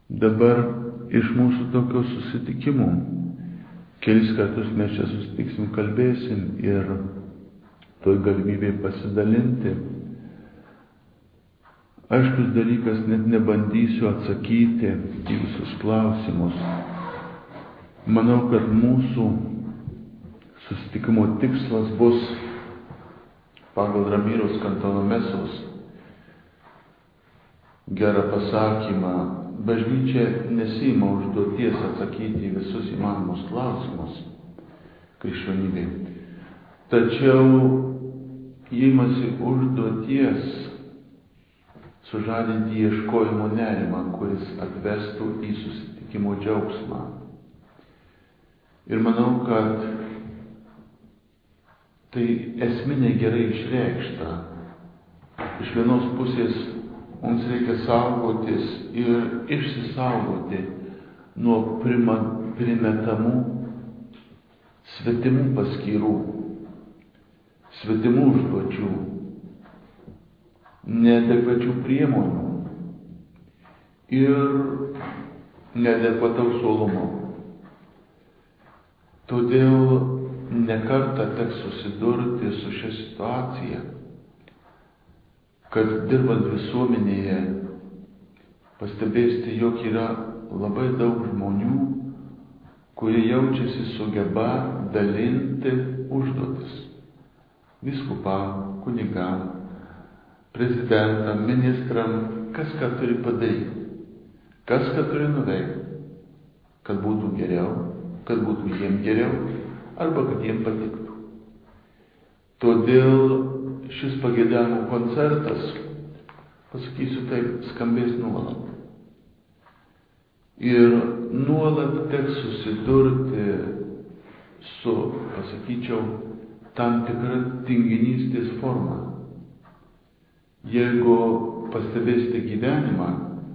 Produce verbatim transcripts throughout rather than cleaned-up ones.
dabar iš mūsų tokio susitikimų kelis kartus mes čia susitiksim, kalbėsim ir toj galimybėj pasidalinti. Aiškus dalykas, net nebandysiu atsakyti į visus klausimus. Manau, kad mūsų susitikimo tikslas bus pagal Ramyros Kantalamėsos gerą pasakymą. Bažnyčia nesiima užduoties atsakyti į visus įmanomus klausimus krikščionybėj, tačiau imasi užduoties sužadinti ieškojimo nerimą, kuris atvestų į susitikimo džiaugsmą. Ir manau, kad tai esminė gerai išreikšta. Iš vienos pusės mums reikia saugotis ir išsisaugoti nuo prima, primetamų svetimų paskyrų, svetimų užduočių, neadekvačių priemonių ir neadekvataus uolumo. Todėl nekartą teks susidurti su šia situacija, kad dirbant visuomenėje pastebėsite, jog yra labai daug žmonių, kurie jaučiasi sugeba dalinti užduotis. Vyskupam, kunigam, prezidentam, ministram, kas ką turi padaryti, kas ką turi nuveikti, kad būtų geriau, kad būtų jiem geriau, arba kad jiem patiktų. Todėl šis pageidavimų koncertas, pasakysiu taip, skambės nuolat. Ir nuolat teks susidurti su, pasakyčiau, tam tikra tinginystės forma. Jeigu pastebėsite gyvenimą,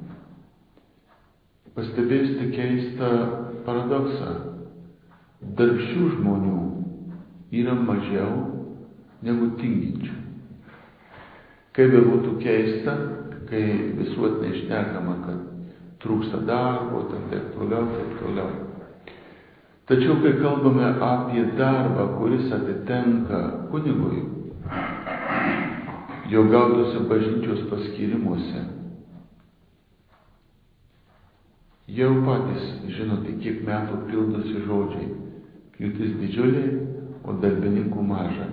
pastebėsite keistą paradoksą. Darbščių žmonių yra mažiau negu tinginčių. Kaip be būtų keista, kai visuotinai šnekama, kad trūksta darbo, taip toliau, taip toliau. Tačiau, kai kalbame apie darbą, kuris atitenka kunigui, jo gautose bažnyčios paskyrimuose, jau patys žinote, kiek metų pildosi žodžiai. Pjūtis didžiulė, o darbininkų maža.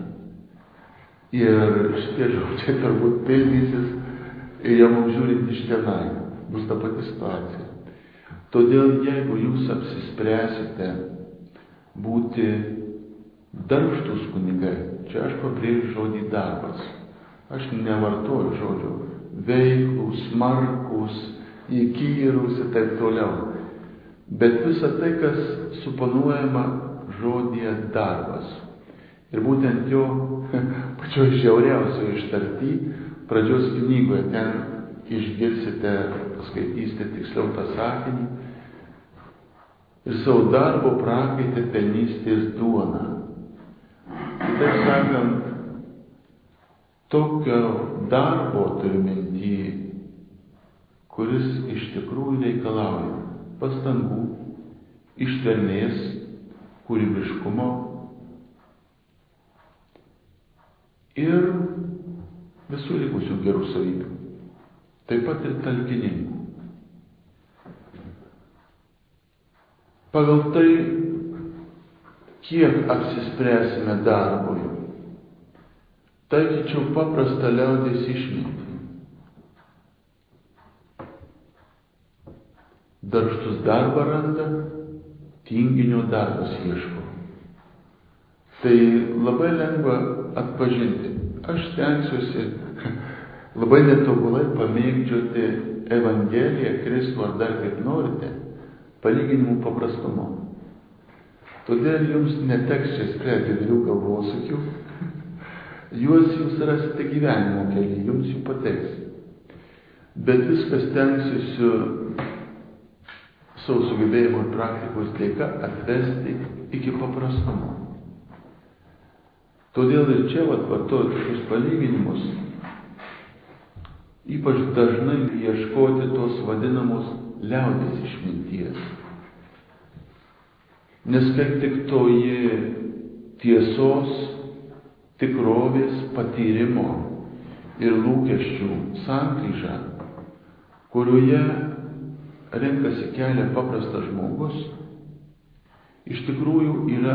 Ir šitie žodžiai turbūt pildysis ir jau mums žiūrint iš tenai. Bus ta pati situacija. Todėl, jeigu jūs apsispręsite būti darbštūs kunigai, čia aš pabrėžiu žodį darbas. Aš nevartoju žodžio veiklūs, smarkūs, įkyrūs ir taip toliau. Bet visa tai, kas suponuojama žodyje darbas. Ir būtent jo pačioj žiauriausioje ištarty pradžios knygoje ten išgirsite, paskaitysite tiksliau tą sakinį. Ir savo darbo prakaitę pelnysitės duoną. Kitaip sakant, tokio darbo turiu minty, kuris iš tikrųjų reikalauja pastangų, ištvermės, kūrybiškumo ir visų likusių gerų savybių. Taip pat ir talkininkų. Pagal tai, kiek apsispręsime darbui, taikyčiau paprastą liaudies išmintį. Darbštus darbą randa, tinginio darbas ieško. Tai labai lengva atpažinti. Aš stengsiuosi labai netobulai pamėgdžioti Evangeliją, Kristų ar dar kaip norite, palyginimų paprastumu. Todėl jums neteks čia spręsti dviejų galvosūkių. Juos jūs rasite gyvenimo kelyje, jums jų pateks. Bet viskas stengsiuosi savo sugebėjimo ir praktikos dėka atvesti iki paprastumo. Todėl ir čia vartojant šius palyginimus, ypač dažnai ieškoti tos vadinamos liaudies išminties. Nes kaip tik toji tiesos, tikrovės, patyrimo ir lūkesčių sankryža, kurioje renkasi kelią paprastas žmogus, iš tikrųjų yra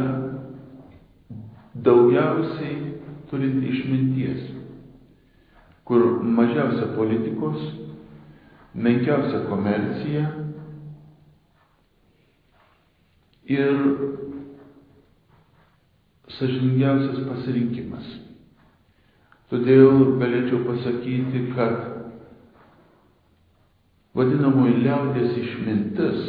daugiausiai turinti išminties, kur mažiausia politikos, menkiausia komercija ir sąžiningiausias pasirinkimas. Todėl galėčiau pasakyti, kad vadinamoji liaudies išmintis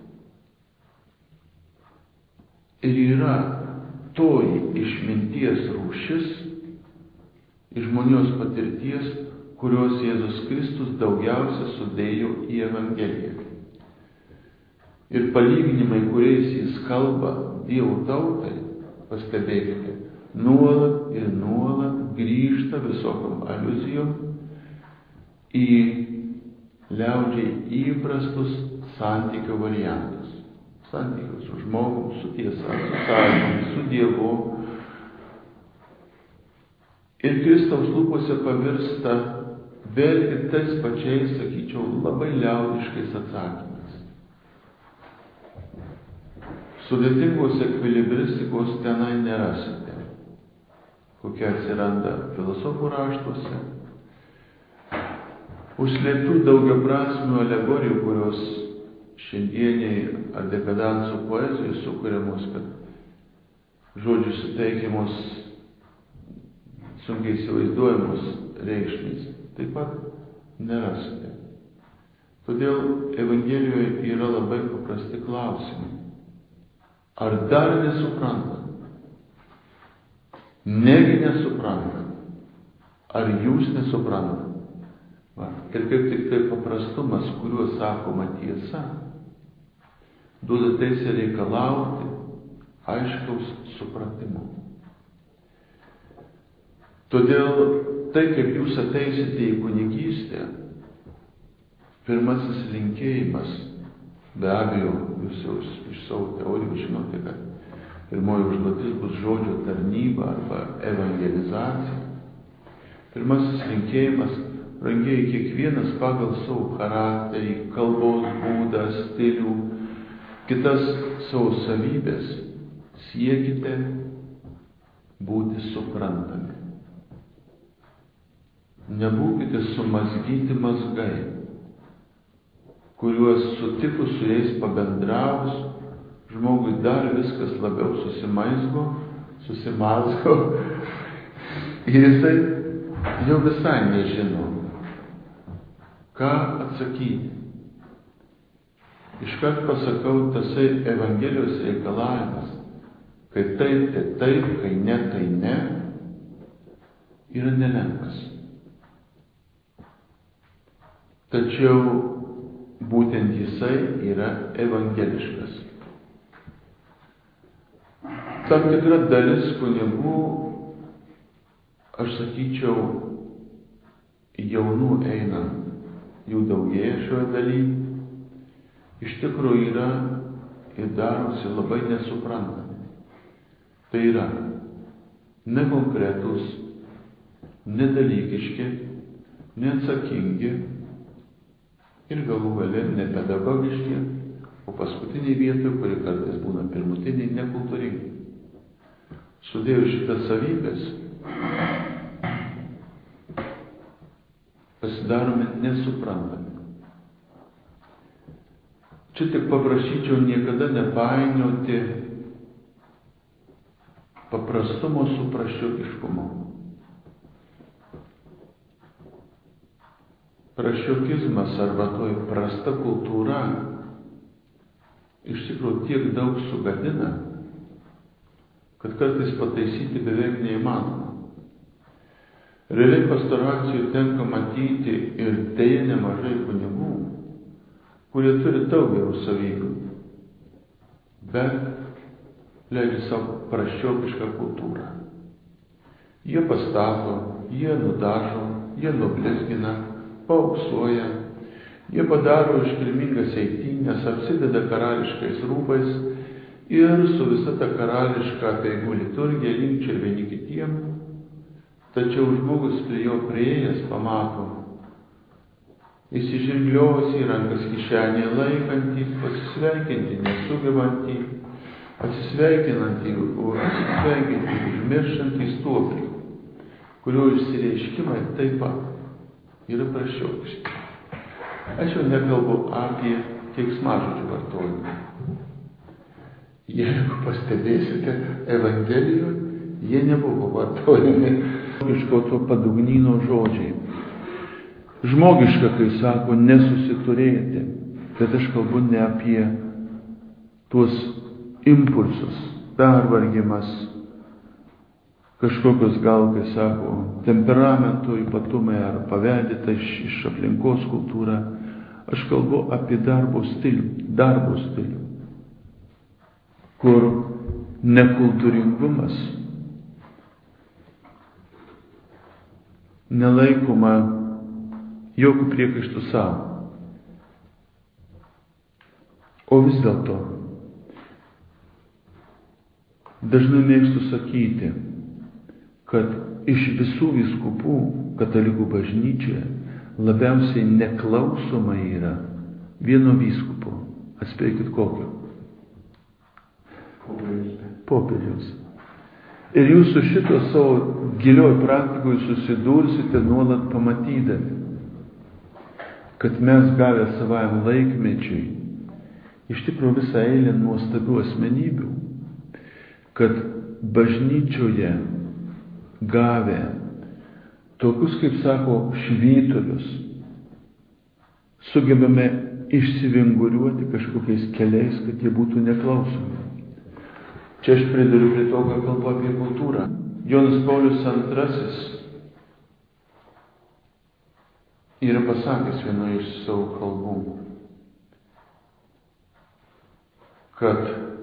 ir yra toji išminties rūšis iš žmonijos patirties, kurios Jėzus Kristus daugiausia sudėjo į Evangeliją. Ir palyginimai, kuriais jis kalba Dievo tautai, pastebėkite, nuolat ir nuolat grįžta visokiom aliuzijom į liaudžiai įprastus santykio variantus. Santykius su žmogum, su tiesa, su sąžinėm, su Dievu. Ir Kristaus lūpose pavirsta vėlgi tais pačiais, sakyčiau, labai liaudiškais atsakymais. Sudėtingos ekvilibristikos tenai nerasite, kokia atsiranda filosofų raštuose. Užslėptų daugiaprasmių alegorijų, kurios šiandieniai ar dekadansų poezijos sukuriamos, kad žodžių suteikiamos sunkiai įsivaizduojamos reikšmės, taip pat nerasite. Todėl Evangelijoje yra labai paprasti klausimai. Ar dar nesuprantat? Negi nesuprantat? Ar jūs nesuprantat? Va. Ir kaip tik tai paprastumas, kuriuo sakoma tiesa, duoda teisę reikalauti aiškaus supratimo. Todėl tai, kaip jūs ateisite į kunigystę, pirmasis linkėjimas, be abejo, jūs jau iš savo teorijų žinote, kad pirmoji užduotis bus žodžio tarnyba arba evangelizacija. Pirmasis linkėjimas, brangieji, kiekvienas pagal savo charakterį, kalbos būdą, stilių, kitas savo savybės, siekite būti suprantami. Nebūkite sumazgyti mazgai, kuriuos sutikus su jais pabendravus, žmogui dar viskas labiau susimaizgo, susimazgo ir jisai jau visai nežino, ką atsakyti. Iškart pasakau, tasai Evangelijos reikalavimas, kai taip, tai taip, kai ne, tai ne, yra nelengvas. Tačiau būtent jisai yra evangeliškas. Tam tikra dalis kunigų, aš sakyčiau, jaunų einant, jų daugėja šioje dalyje, iš tikrųjų yra ir darosi labai nesuprantami. Tai yra nekonkretus, nedalykiški, neatsakingi ir galų gale nepedagogiški, o paskutiniai vietoje, kuri kartais būna pirmutiniai, nekultūringi. Sudėjus šitas savybės, pasidarome nesuprantami. Čia tik paprašyčiau niekada nepainioti paprastumo su praščiokiškumu. Praščiokizmas arba toji prasta kultūra iš tikrųjų tiek daug sugadina, kad kartais pataisyti beveik neįmanoma. Realiai pastoracijų tenka matyti ir deja nemažai kunigų, kurie turi daug gerų savybių, bet leidžia savo praščiokišką kultūrą. Jie pastato, jie nudažo, jie nublizgina, paauksuoja, Jie padaro iškilmingas eitynės, apsideda karališkais rūbais ir su visa ta karališka apeigų liturgija linkčia vieni kitiem, tačiau žmogus prie jo priėjęs pamato įsižirglios į rankas kišenėje laikantį, pasisveikinti nesugebantį, atsisveikinantį, atsisveikinti užmirštantį stuobrį, kurio išsireiškimai taip pat yra prašiaukšti. Aš jau nekalbu apie keiksmažodžių vartojimą. Jeigu pastebėsite Evangelijoje, jie nebuvo vartojami iš to padugnyno žodžiai. Žmogiška, kai sako, nesusiturėti, bet aš kalbu ne apie tuos impulsus, pervargimas, kažkokios gal, kai sako, temperamento ypatumai ar paveldėta iš, iš aplinkos kultūra. Aš kalbu apie darbo stilių, darbo stilių, kur nekultūringumas nelaikoma jokių priekaištų savo. O vis dėlto dažnai mėgstu sakyti, kad iš visų vyskupų katalikų bažnyčioje labiausiai neklausoma yra vieno vyskupo. Atspėkit kokio? Popiežiaus. Ir jūs su šito savo gilioj praktikoje susidursite nuolat pamatydami, kad mes gavę savajam laikmečiui iš tikrųjų visą eilę nuostabių asmenybių, kad bažnyčioje gavę tokius, kaip sako, švytulius, sugebame išsivinguriuoti kažkokiais keliais, kad jie būtų neklausomi. Čia aš priduriu prie to, ką kalbu apie kultūrą. Jonas Paulius antrasis yra pasakęs vienoje iš savo kalbų, kad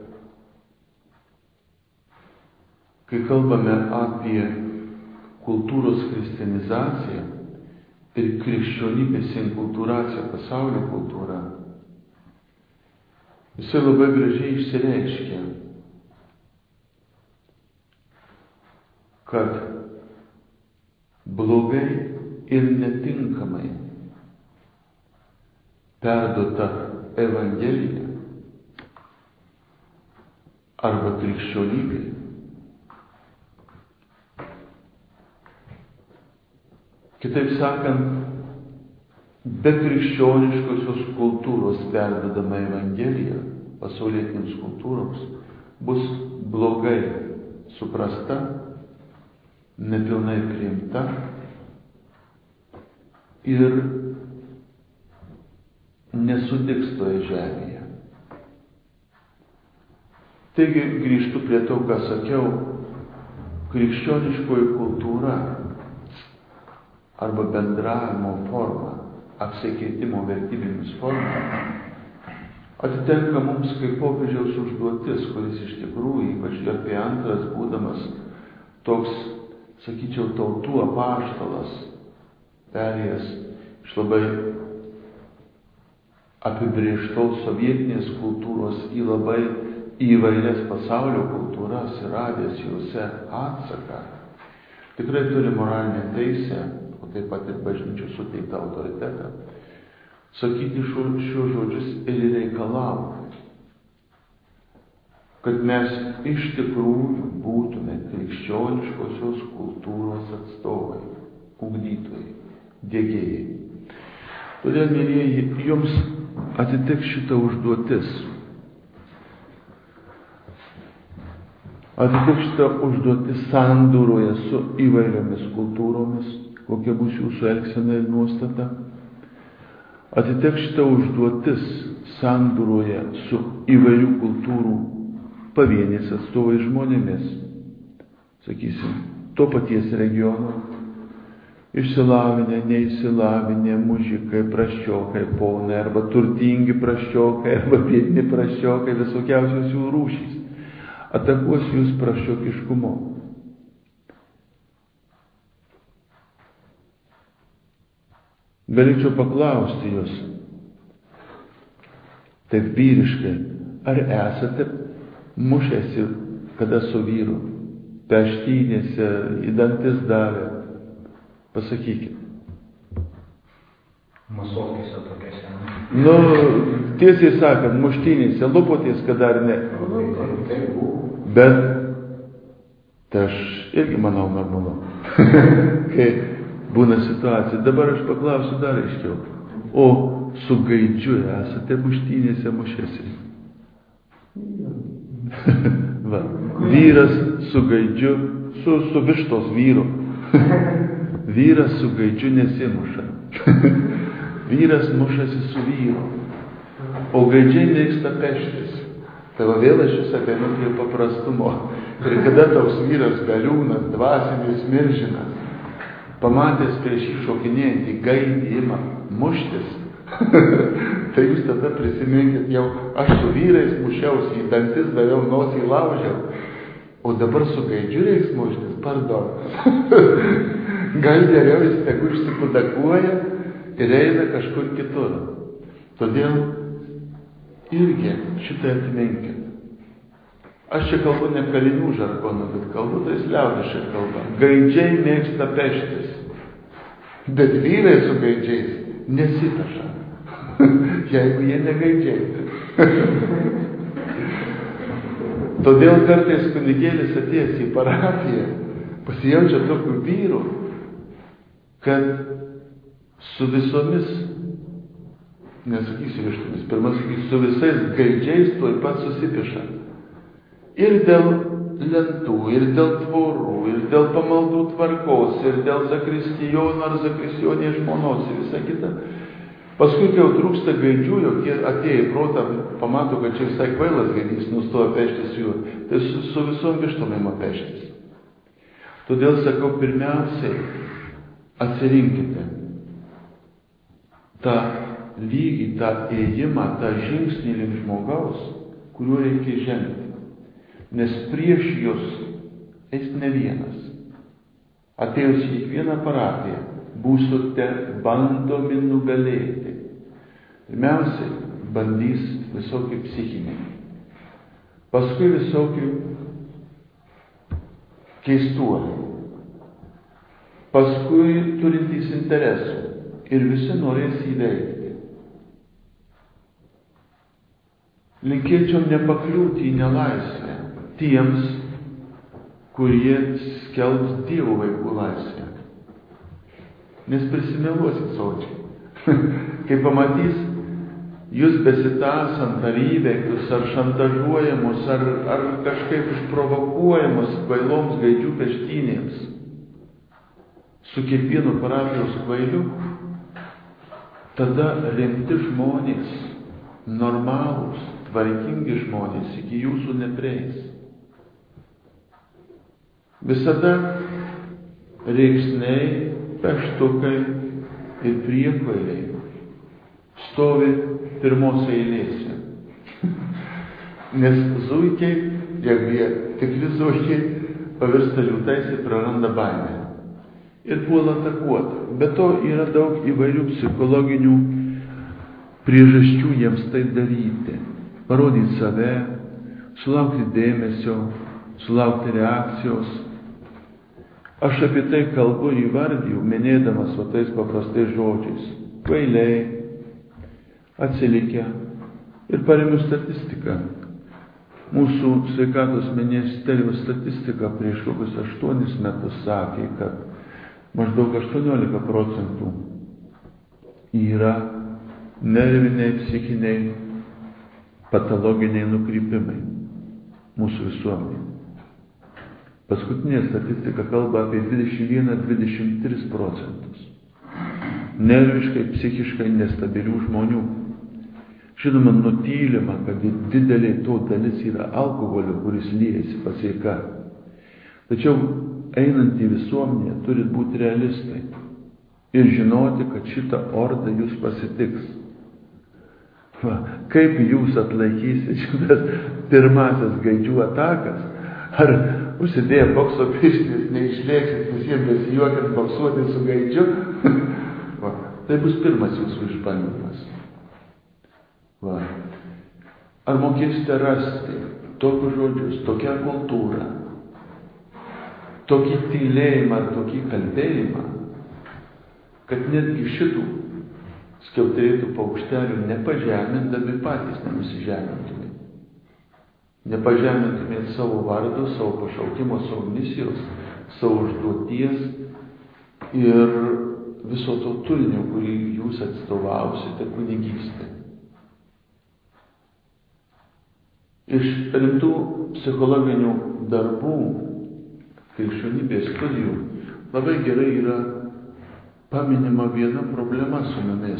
kai kalbame apie kultūros kristianizaciją ir krikščionybės inkultūraciją, pasaulio kultūrą, jisai labai gražiai išsireiškia, kad blogai ir netinkamai perduota Evangelija arba krikščionybė Kitaip sakant, be krikščioniškosios kultūros perdodama Evangelija pasaulietinėms kultūroms bus blogai suprasta, nepilnai priimta ir nesudiks toje žemėje. Taigi grįžtu prie to, ką sakiau, krikščioniškoji kultūra arba bendravimo forma, apsikeitimo vertybėmis forma, atitenka mums kaip popiežiaus užduotis, kuris iš tikrųjų, ypač apie antras būdamas toks, sakyčiau, tautų apaštalas, perėjęs iš labai apibrėžtos sovietinės kultūros į labai įvairias pasaulio kultūras ir radęs juose atsaką, tikrai turi moralinę teisę, o taip pat ir bažnyčios suteiktą autoritetą, sakyti šiuos žodžius ir reikalauti, kad mes iš tikrųjų būtume krikščioniškosios kultūros atstovai, ugdytojai, diegėjai. Todėl, mielieji, jums atiteks šita užduotis. Atiteks šita užduotis sandūroje su įvairiomis kultūromis, kokia bus jūsų elgsena ir nuostata. Atiteks šita užduotis sandūroje su įvairių kultūrų pavieniais atstovais žmonėmis, sakysim, to paties regiono, išsilavinę, neįsilavinę, mužikai, prasčiokai, ponai, arba turtingi prasčiokai, arba biedni prasčiokai, visokiausios jų rūšys, atakuos jūs prasčiokiškumu. Galėčiau paklausti jūs, taip vyriškai, ar esate mušęsi kada su vyru, peštynėse, į dantis davė? Pasakykit. Masovkėse tokiose. Nu, tiesiai sakant, muštynėse, lupotės, kada ar ne? Bet, tai aš irgi manau normalu. Kai būna situacija. Dabar aš paklausiu dar aiškiau. O su gaidžiu esate muštynėse mušęsi? Va. Vyras su gaidžiu, su, su vištos vyru. Vyras su gaidžiu nesimuša. Vyras mušasi su vyru. O gaidžiai mėgsta peštis. Tai va vėl aš jūs ateinu prie paprastumo. Ir kada toks vyras galiūnas, dvasinis milžinas, pamatęs prieš jį šokinėjantį gaidį ima muštis, tai jūs tada prisiminkit jau, aš su vyrais mušiausi, į dantis daviau, nosį laužiau, o dabar su gaidžiu reiks muštis, pardon. Gal geriau jis tegu išsipudakuoja ir eina kažkur kitur. Todėl irgi šitą atminkit. Aš čia kalbu ne kalinių žargoną, bet kalbu tais liaudiškai kalba. Gaidžiai mėgsta peštis, bet vyrai su gaidžiais nesipeša, jeigu jie negaidžiai. Todėl kartais kunigėlis atėjęs į parapiją pasijaučia tokių vyrų, kad su visomis, nesakysiu vištomis, pirmas sakysiu, su visais gaidžiais tuoj pat susipeša. Ir dėl lentų, ir dėl tvorų, ir dėl pamaldų tvarkos, ir dėl zakristijono ar zakristijonė žmonos ir visa kita. Paskui, kai jau trūksta gaidžių, jokie atėję į protą, pamato, kad čia visai kvailas gaidys, nustoja peštis su juo, tai su, su visom vištom ima peštis. Todėl sakau, pirmiausiai atsirinkite tą lygį, tą ėjimą, tą žingsnį link žmogaus, kuriuo reikia žengti. Nes prieš jūs eis ne vienas. Atėjus į kiekvieną parapiją, būsite bandomi nugalėti. Pirmiausiai, bandys visokie psichiniai. Paskui visokių keistuoliai. Paskui turintys interesų. Ir visi norės įveikti. Linkėčiau nepakliūti į nelaisvę tiems, kurie skelbs Dievo vaikų laisvę. Nes prisimeluosit sočiai. Kai pamatys jūs besitasant ar įveiktus, ar šantažuojamus, ar, ar kažkaip išprovokuojamus kvailoms gaidžių peštynėms, su kiekvienu parapijos kvailiu, tada rimti žmonės, normalūs, tvarkingi žmonės iki jūsų neprieis. Visada reiksniai, peštukai ir priekvailiai stovi pirmos eilėse. Nes zuikiai, jeigu jie tikri zuikiai, pavirsta liūtais ir praranda baimę. Ir puola atakuoti. Be to yra daug įvairių psichologinių priežasčių jiems tai daryti. Parodyti save, sulaukti dėmesio, sulaukti reakcijos. Aš apie tai kalbu ir įvardiju, minėdamas va tais paprastais žodžiais. Kvailiai, atsilikę ir paremiu statistiką. Mūsų sveikatos ministerijos statistika prieš kokius aštuonis metus sakė, kad maždaug aštuoniolika procentų yra nerviniai, psichiniai, patologiniai nukrypimai mūsų visuomenėje. Paskutinė statistika kalba apie dvidešimt vieną dvidešimt tris procentus nerviškai, psichiškai nestabilių žmonių. Žinoma, nutylima, kad didelė to dalis yra alkoholio, kuris liejasi pasveika. Tačiau einant į visuomenę turit būti realistai ir žinoti, kad šitą ordą jūs pasitiks. Va, kaip jūs atlaikysit šitas pirmasis gaidžių atakas? Ar užsidėję bokso pirštis neišlėksit visiems besijuokiant boksuoti su gaidžiu? Va, tai bus pirmas jūsų išbandymas. Va. Ar mokėsite rasti tokius žodžius, tokią kultūrą, tokį tylėjimą, tokį kalbėjimą, kad netgi šitų skiauterėtų paukštelių nepažemindami patys nenusižemintumėt. Nepažemintumėt savo vardo, savo pašaukimo, savo misijos, savo užduoties ir viso to turinio, kurį jūs atstovausite kunigystę. Iš rimtų psichologinių darbų, krikščionybės studijų, labai gerai yra paminima viena problema su mumis,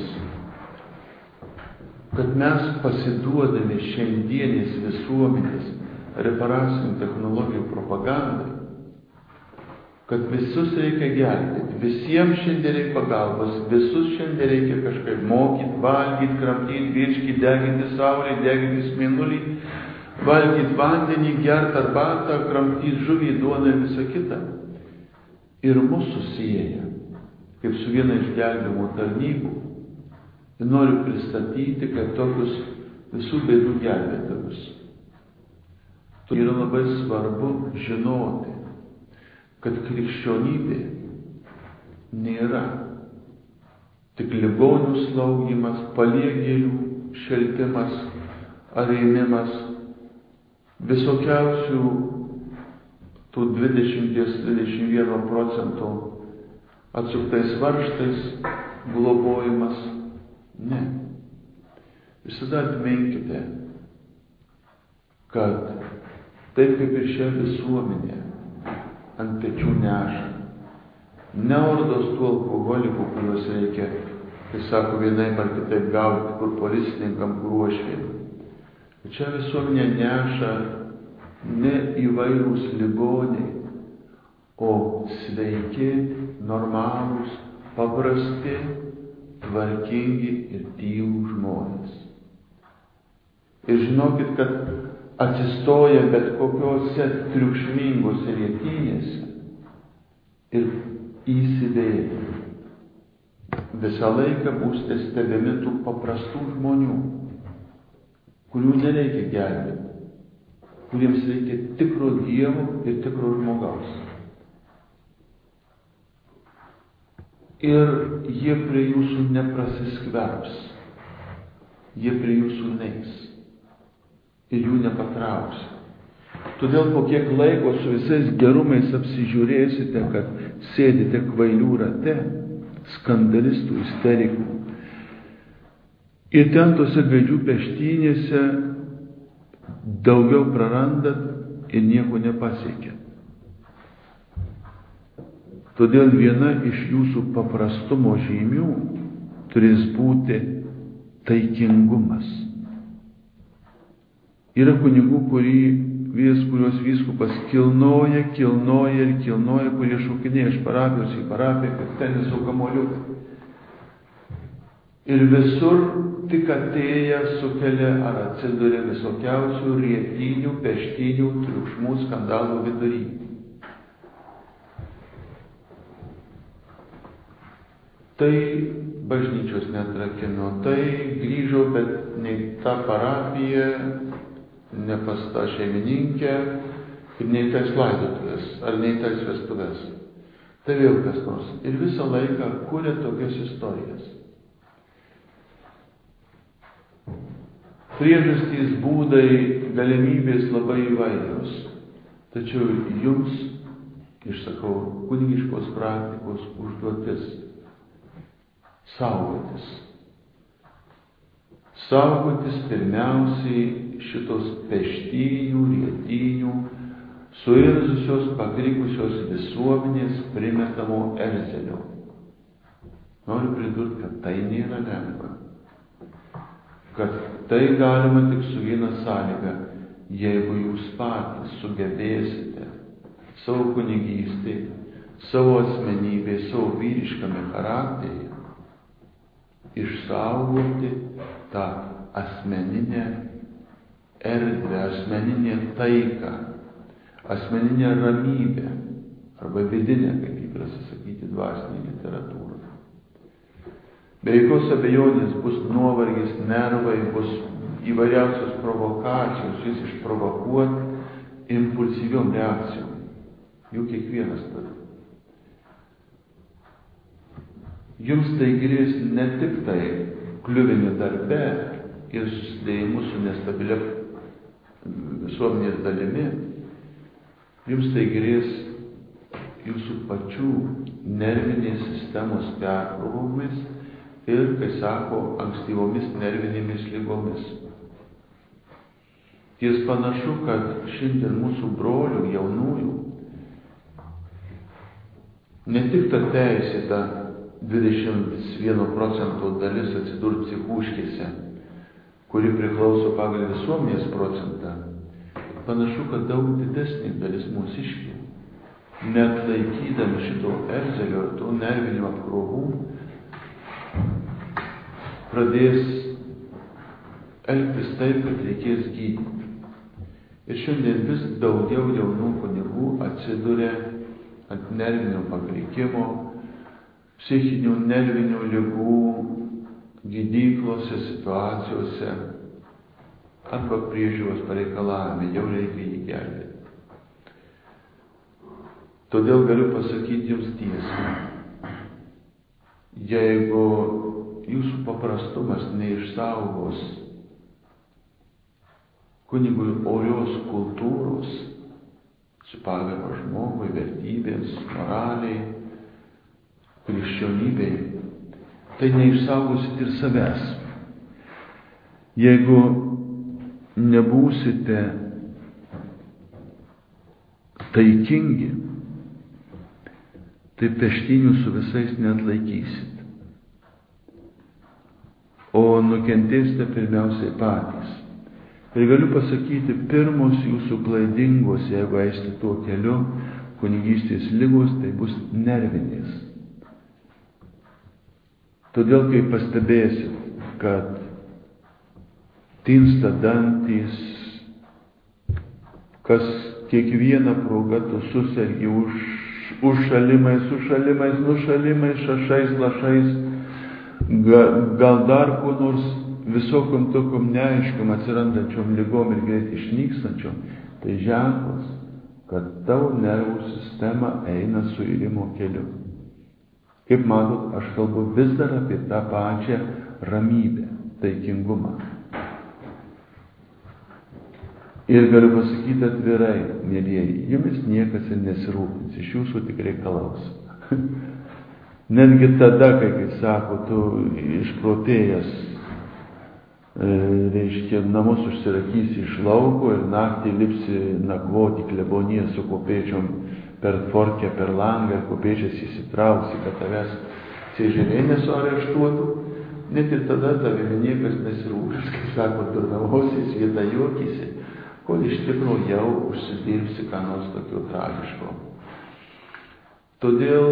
kad mes pasiduodami šiandienės visuomenės reparacinių technologijų propagandai, kad visus reikia gelbėti, visiems šiandien reikia pagalbos, visus šiandien reikia kažkaip mokyti, valgyti, kramtyti, virškyti, deginti saulę, deginti mėnulį, valgyti vandenį, gerti arbatą, kramtyti žuvį, duoną ir visą kitą. Ir mūsų sieja, kaip su viena iš gelbėjimo tarnybų, ir noriu pristatyti, kaip tokius visų bėdų gelbėtojus. Tai yra labai svarbu žinoti, kad krikščionybė nėra tik ligonių slaugymas, paliegėlių šelpimas ar ėmimas, visokiausių tų dvidešimt iki dvidešimt vieno procentų atsuktais varžtais globojimas. Ne. Visada atminkite, kad taip kaip ir šią visuomenę ant pečių neša ne ordos tų alkoholikų, kuriuos reikia, kai sako, vienaip ar kitaip gauti, kur policininkam, kur uošviai. Čia visuomenė neša ne įvairūs ligoniai, o sveiki, normalūs, paprasti, tvarkingi ir tylūs žmonės. Ir žinokit, kad atsistoja bet kokiose triukšmingose rėtynėse ir įsivėję. Visą laiką būsite stebimi tų paprastų žmonių, kurių nereikia gelbėti, kuriems reikia tikro Dievo ir tikro žmogaus. Ir jie prie jūsų neprasiskverbs, jie prie jūsų neis ir jų nepatrauks. Todėl po kiek laiko su visais gerumais apsižiūrėsite, kad sėdite kvailių rate, skandalistų, isterikų. Ir ten tose gaidžių peštynėse daugiau prarandat ir nieko nepasiekia. Todėl viena iš jūsų paprastumo žymių turės būti taikingumas. Yra kunigų, kurį vis, kurios vyskupas kilnoja, kilnoja ir kilnoja, kurie šaukinėja iš parapijos į parapiją, kaip teniso kamuoliukai. Ir visur tik atėję sukelia ar atsiduria visokiausių rėtynių, peštynių, triukšmų, skandalų vidury. Tai bažnyčios netrakino, tai grįžo, bet nei ta parapija, ne pas tą šeimininkę, ir nei tais laidotuvės, ar nei tais vestuvės. Tai vėl kas nors. Ir visą laiką kuria tokias istorijas. Priežastys, būdai, galimybės labai įvairios. Tačiau jums, išsakau, kunigiškos praktikos užduotis saugotis. Saugotis pirmiausiai šitos peštynių, rėtynių, suirzusios, pakrikusios visuomenės primetamo erzelio. Noriu pridurti, kad tai nėra lengva. Kad tai galima tik su viena sąlyga, jeigu jūs patys sugebėsite savo kunigystėje, savo asmenybėje, savo vyriškame charakteryje išsaugoti tą asmeninę erdvę, asmeninę taiką, asmeninę ramybę arba vidinę, kaip įprasta sakyti, dvasinė literatūra. Be jokios abejonės bus nuovargis, nervai, bus įvairiausios provokacijos, jūs išprovokuoti impulsyviom reakcijom. Jų kiekvienas turi. Jums tai grės ne tik tai kliuvinį darbe ir susidėjimu su nestabilia visuomenės dalimi, jums tai grės jūsų pačių nervinės sistemos perkrovomis ir, kai sako, ankstyvomis nervinėmis lygomis. Ties panašu, kad šiandien mūsų brolių jaunųjų ne tik ta teisėta dvidešimt vieno procento dalis atsidurti psichūškėse, kuri priklauso pagal visuomenės procentą, panašu, kad daug didesnė dalis mūsiškių, net laikydami šito erzelio ir tų nervinių apkrovų, pradės elgtis taip, kad reikės gydyti. Ir šiandien vis daugiau jaunų kunigų atsiduria ant nervinio pakrikimo, psichinių nervinių ligų gydyklose, situacijose arba priežiūros pareikalavime, jau reikia jį gelbėti. Todėl galiu pasakyti jums tiesą. Jeigu jūsų paprastumas neišsaugos kunigui orios kultūros, su pagarba žmogui, vertybėms, moraliai, krikščionybei, tai neišsaugosit ir savęs. Jeigu nebūsite taikingi, tai peštinių su visais neatlaikysit. O nukentėsite pirmiausiai patys. Ir galiu pasakyti, pirmos jūsų klaidingos, jeigu eisite tuo keliu, kunigystės ligos, tai bus nervinės. Todėl, kai pastebėsit, kad tinsta dantys, kas kiekvieną progą tu susergi už, užšalimais, sušalimais, nušalimais, šašais, lašais, gal dar kuo nors visokom tokiom neaiškiom atsirandančiom lygom ir greit išnykstančiom, tai ženklas, kad tavo nervų sistema eina suirimo keliu. Kaip matot, aš kalbu vis dar apie tą pačią ramybę, taikingumą. Ir galiu pasakyti atvirai, mėlyjeji, jumis niekas ir nesirūpins, iš jūsų tik reikalaus. Netgi tada, kai, kaip sako, tu išprotėjęs, reiškia, namus užsirakysi iš lauko ir naktį lipsi nakvoti kleboniją su kopėčiom per tvorkę, per langą ir kopėčias įsitrauksi, kad tavęs cėžinė nesuareštuotų, net ir tada tavimi niekas nesirūpins, kai sako, durnavosis, vieta juokysi, kol iš tikrųjų jau užsidirbsi ką nors tokio tragiško. Todėl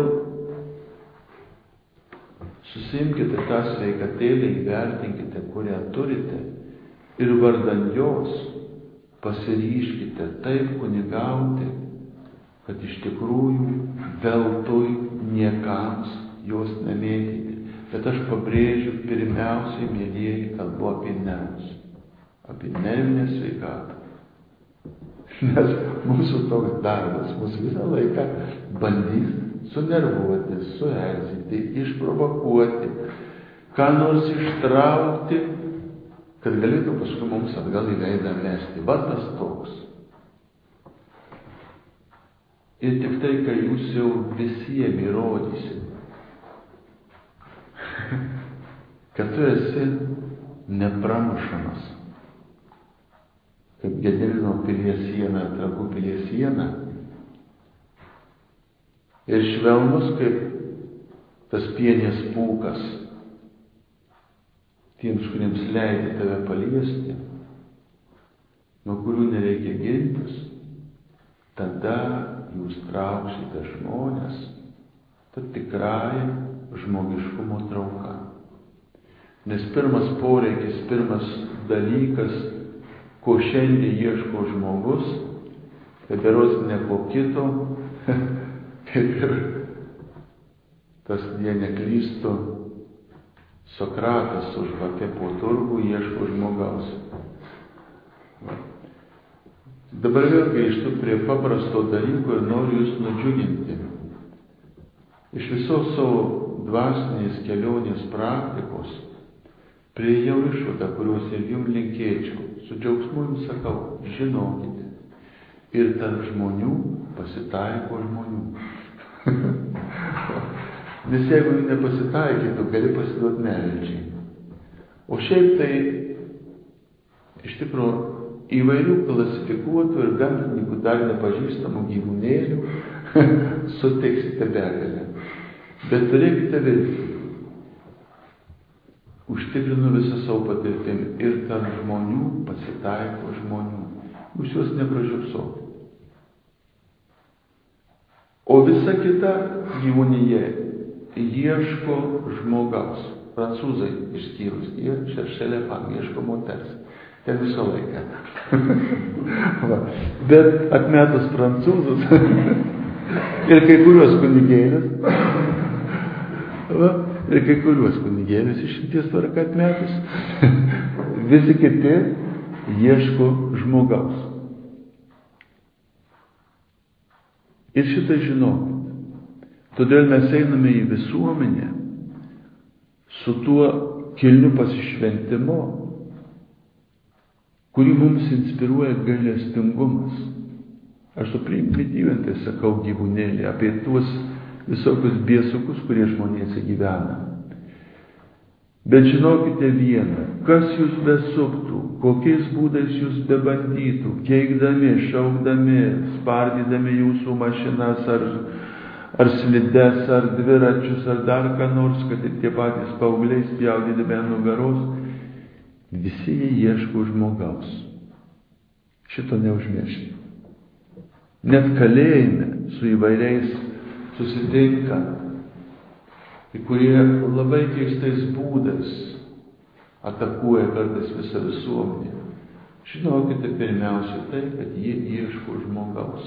susimkite tą sveikatėlę, įvertinkite, kurią turite ir vardan jos pasiryškite taip kunigauti, kad iš tikrųjų veltui niekams jos nemėtyti. Bet aš pabrėžiu, pirmiausiai, mėlyjeji, kalbu apie nervus, apie nervinę sveikatą. Nes mūsų toks darbas, mūsų visą laiką bandys sunervuoti, suerzinti, išprovokuoti, ką nors ištraukti, kad galėtų paskui mums atgal į veidą mesti. Va tas toks. Ir tik tai, kai jūs jau visiems įrodysit, kad tu esi nepramušamas, kaip Gedimino pilies siena, Trakų pilies siena, ir švelnus kaip tas pienės pūkas tiems, kuriems leidžia tave paliesti, nuo kurių nereikia gintis, tada jūs trauksite žmonės, ta tikrąja žmogiškumo trauka. Nes pirmas poreikis, pirmas dalykas, ko šiandien ieško žmogus, tai berods ne ko kito, kaip ir tas, jei neklystu, Sokratas su žvake po turgų ieško žmogaus. Dabar vėl grįžtu prie paprasto dalyko ir noriu jūs nudžiuginti. Iš visos savo dvasinės kelionės praktikos priėjau išvadą, kurios ir jums linkėčiau. Su džiaugsmu jums sakau, žinokite, ir tarp žmonių pasitaiko žmonių. Nes jeigu jų nepasitaikytų, gali pasiduoti nevilčiai. O šiaip tai iš tikrųjų įvairių klasifikuotų ir gamtininkų dar nepažįstamų gyvūnėlių sutiksite begalę. Bet turėkite viltį. Užtikrinu visą savo patirtim ir tarp žmonių pasitaiko žmonių. Jūs juos nepražiopsokite. O visa kita gyvūnyje ieško žmogaus. Prancūzai išskyrus, jie šeršelefam ieško moters. Ten visą laiką. Bet atmetus prancūzus ir kai kuriuos kunigėlius, va, ir kai kuriuos kunigėlius išimties tvarka atmetus, visi kiti ieško žmogaus. Ir šitą žinokit. Todėl mes einame į visuomenę su tuo kilniu pasišventimu, kurį mums inspiruoja gailestingumas. Aš su primityvintai sakau gyvūnėlį apie tuos visokius biesukus, kurie žmonėse gyvena. Bet žinokite vieną, kas jūs besuktų, kokiais būdais jūs bebandytų, keikdami, šaukdami, spardydami jūsų mašinas, ar, ar slides, ar dviračius, ar dar ką nors, kad ir tie patys paaugliai spjaudydami ant nugaros, visi jie ieško žmogaus. Šito neužmiršti. Net kalėjime su įvairiais susitinka, kurie labai keistais būdais atakuoja kartais visą visuomenę. Žinokite pirmiausia tai, kad jie ieško žmogaus.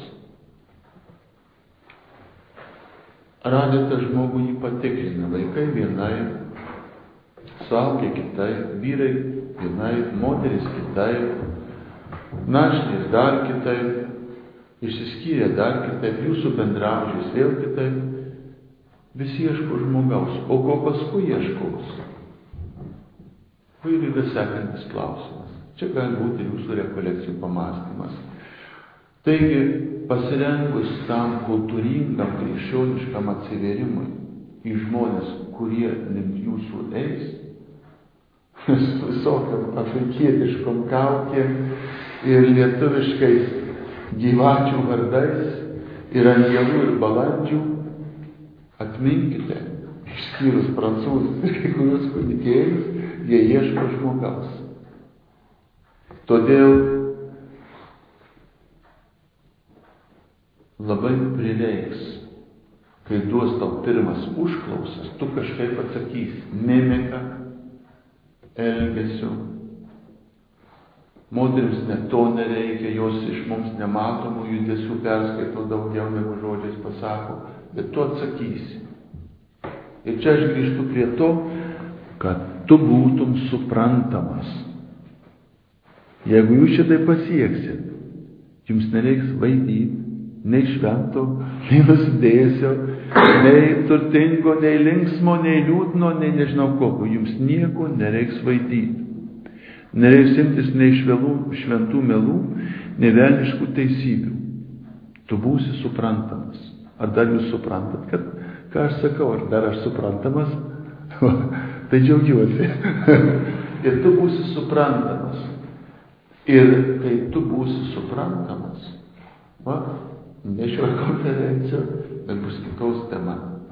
Radę tą žmogų jį patikrina. Vaikai vienai, suaugę kitai, vyrai vienai, moteris kitai, našlės dar kitai, išsiskyrė dar kitaip, jūsų bendraamžiais vėl kitaip. Visi ieško žmogaus. O ko paskui ieškos? Tai yra sekantis klausimas. Čia gali būti jūsų rekolekcijų pamąstymas. Taigi, pasirengus tam kultūringam, krikščioniškam atsivėrimui į žmonės, kurie link jūsų eis, su visokiam afrikietiškom kaukėm ir lietuviškais gyvačių vardais ir angelų ir balandžių, atminkite, išskyrus prancūzus ir kai kurios kunigėlius, jie ieško žmogaus. Todėl labai prireiks, kai duos tau pirmas užklausas, tu kažkaip atsakysi mimika, elgesiu. Moterims net to nereikia, jos iš mums nematomų judesių perskaito daugiau negu žodžiais pasako, bet tu atsakysi. Ir čia aš grįžtu prie to, kad tu būtum suprantamas. Jeigu jūs šitai pasieksit, jums nereiks vaidyti, nei švento, nei nusidėjusio, nei turtingo, nei linksmo, nei liūdno, nei nežinau kokio. Jums nieko nereiks vaidyti. Nereiks imtis nei švelų, šventų melų, nei velniškų teisybių. Tu būsi suprantamas. Ar dar jūs suprantat, kad, ką aš sakau, ar dar aš suprantamas? Tai džiaugiuosi. Ir tu būsi suprantamas. Ir kai tu būsi suprantamas, va, ne šio konferencijų, bet bus kitos tema.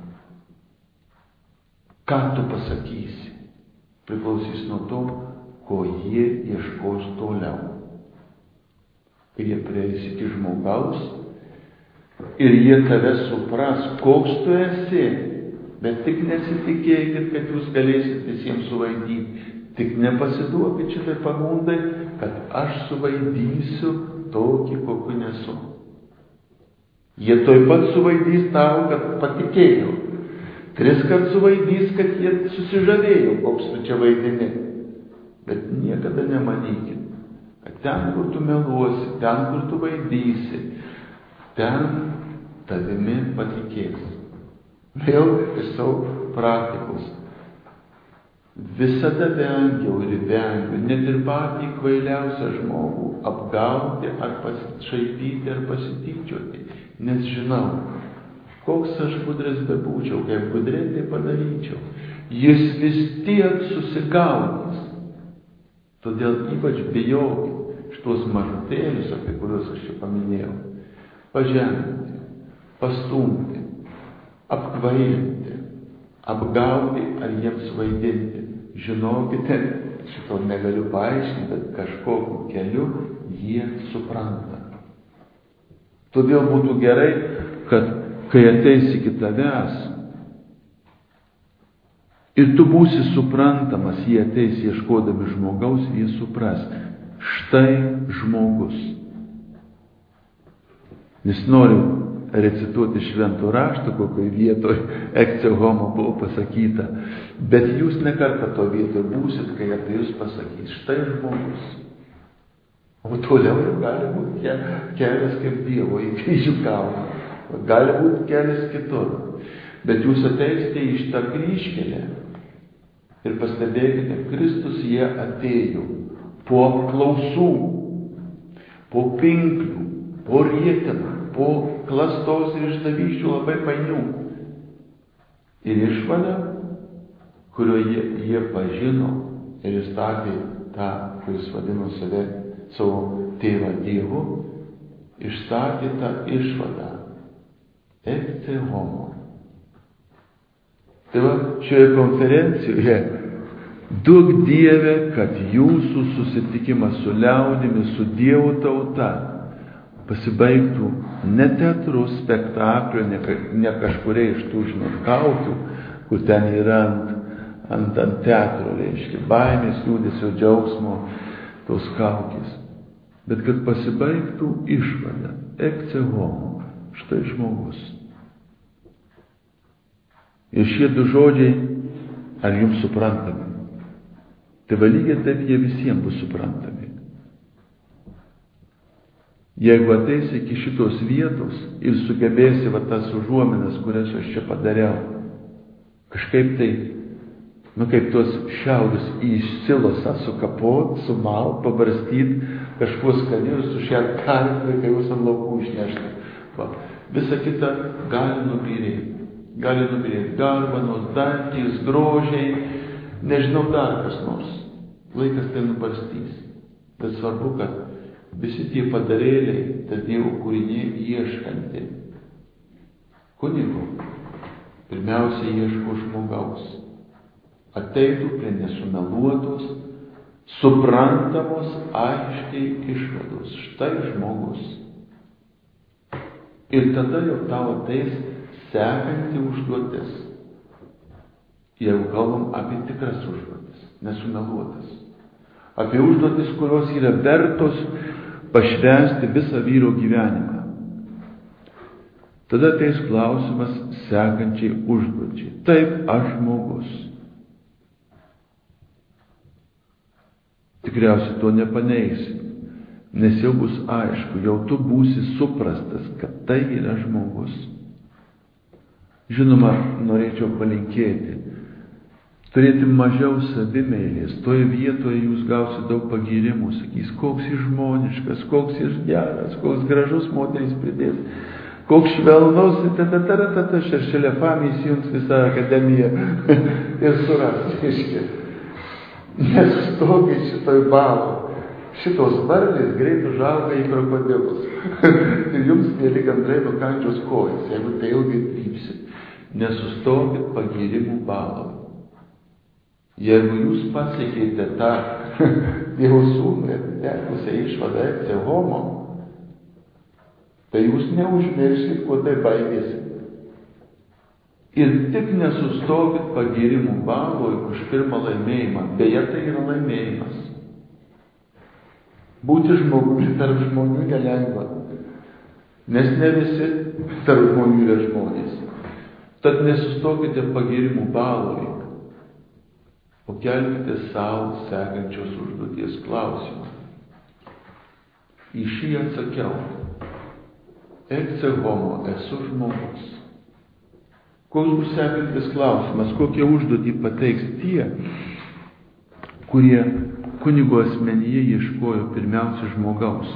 Ką tu pasakysi, priklausys nuo to, ko jie ieškos toliau. Ir jie prieis iki žmogaus, ir jie tave supras, koks tu esi, bet tik nesitikėkit, kad jūs galėsit visiems suvaidyti. Tik nepasiduokit šitai pagundai, kad aš suvaidysiu tokį, kokiu nesu. Jie toj pat suvaidys tau, kad patikėjo. Tris kart suvaidys, kad jie susižavėjo, koks tu čia vaidini. Bet niekada nemanykit, kad ten, kur tu meluosi, ten, kur tu vaidysi, ten tavimi patikės. Vėl iš savo praktikos. Visada vengiau ir vengiu, net ir patį kvailiausią žmogų apgauti ar pasišaipyti ar pasityčioti, nes žinau, koks aš gudras bebūčiau, kaip gudriai tai padaryčiau, jis vis tiek susigaudys. Todėl ypač bijokit šitos mažutėlius, apie kuriuos aš čia paminėjau, pažeminti, pastumti, apkvailinti, apgauti ar jiems vaidinti. Žinokite, šito negaliu paaiškinti, bet kažkokiu keliu jie supranta. Todėl būtų gerai, kad kai ateis iki tavęs ir tu būsi suprantamas, jie ateis ieškodami žmogaus, jie supras, štai žmogus. Nes noriu recituoti šventų raštų, kokioj vietoj ecce homo buvo pasakyta, bet jūs nekartą to vietoj būsit, kai apie jūs pasakys, štai žmogus. O toliau jau gali būti kelias kaip Dievo į kryžių kalną, gali būti kelias kitur. Bet jūs ateisite į šitą kryžkelę ir pastebėkite, Kristus jie atėjo po apklausų, po pinklių, po rietenų, po klastos ir išdavysčių labai painių. Ir išvada, kurioje jie pažino ir įstatė tą, kuris vadino save savo tėvą Dievu, išstatė tą išvadą. Ecce homo. Tai va, šioje konferencijoje duok Dieve, kad jūsų susitikimas su liaudimi, su Dievo tauta pasibaigtų ne teatru, spektaklio, ne, ne kažkuria iš tų žinot kaukių, kur ten yra ant, ant, ant teatro, reiškia, baimės, liūdesio, džiaugsmo, tos kaukės. Bet kad pasibaigtų išvada, ecce homo, štai žmogus. Ir šie du žodžiai, ar jums suprantami? Tai va lygiai taip jie visiems bus suprantami. Jeigu ateisi iki šitos vietos ir sugebėsi va tas užuominas, kurias aš čia padariau, kažkaip tai, nu kaip tuos šiaudus į silosą sukapot, sumalt, pabarstyt, kažkuo skaniu, sušert karvę, kai jūs ant laukų išnešti. Va, visa kita gali nubyrėti, gali nubyrėti garbanos, dantys, grožiai, nežinau dar kas nors. Laikas tai nubarstys. Bet svarbu, kad visi tie padarėliai, tas Dievo kūriniai ieškanti kunigo, pirmiausia ieško žmogaus. Ateitų prie nesumeluotos, suprantamos, aiškiai išvados. Štai žmogus. Ir tada jau tau ateis sekanti užduotis. Jeigu kalbam apie tikras užduotis, nesumeluotas. Apie užduotis, kurios yra vertos pašvęsti visą vyro gyvenimą. Tada ateis klausimas sekančiai užduočiai. Taip, aš žmogus. Tikriausiai to nepaneigsi, nes jau bus aišku, jau tu būsi suprastas, kad tai yra žmogus. Žinoma, norėčiau palinkėti, turėti mažiau savimeilės. Toje vietoje jūs gausite daug pagyrimų, sakys, koks jis žmoniškas, koks jis geras, koks gražus moteris pridės, koks švelnus, tata, šeršelefam įsijungs visą akademiją ir suras, reiškia. Nesustokit šitoj balo. Šitos varlės greit užauga į krokodilus. Ir jums, mėly gandrai, nukandžios kojas, jeigu tai ilgai trypsit. Nesustokit pagyrimų balo. Jeigu jūs pasiekėte tą Dievo sūnų ir tekusią išvadą ecce homo, tai jūs neužmirškit, kuo tai baigėsi. Ir tik nesustokit pagyrimų balo už pirmą laimėjimą. Beje, tai yra laimėjimas. Būti žmogumi tarp žmonių nelengva, nes ne visi tarp žmonių yra žmonės. Tad nesustokite pagyrimų balui, o kelkite savo sekančios užduoties klausimą. Į šį atsakiau. Ecce homo, esu žmogus. Koks bus sekantis klausimas, kokią užduotį pateiks tie, kurie kunigo asmenyje ieškojo pirmiausia žmogaus,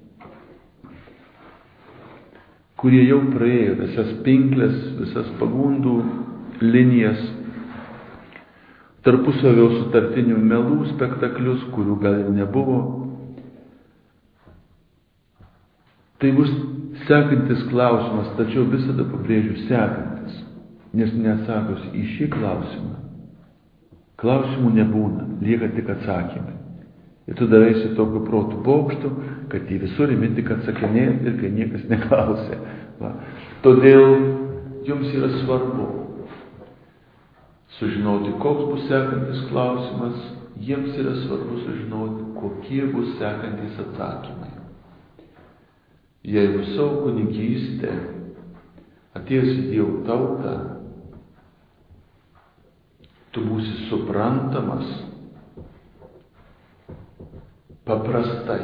kurie jau praėjo visas pinklės, visas pagundų linijas, tarpusavio sutartinių melų spektaklius, kurių gal ir nebuvo. Tai bus sekantis klausimas, tačiau visada pabrėžiu sekantis, nes neatsakus į šį klausimą, klausimų nebūna, lieka tik atsakymai. Ir tu daraisi tokiu protų bokštu, kad į visur imi tik atsakinėti ir kai niekas neklausė. Va. Todėl jums yra svarbu sužinoti, koks bus sekantis klausimas, jiems yra svarbu sužinoti, kokie bus sekantis atsakymai. Jeigu savo kunigystę atėjęs į Dievo tautą, tu būsi suprantamas paprastai.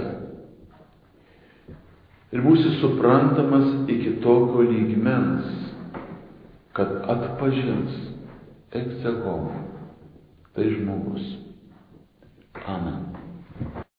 Ir būsi suprantamas iki tokio lygmens, kad atpažins ecce homo, tai žmogus. Amen.